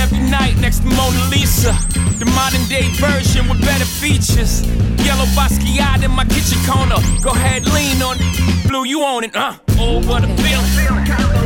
every night next to Mona Lisa. The modern day version with better features. Yellow Basquiat in my kitchen corner. Go ahead, lean on it. Blue, you own it, Oh, what a feeling.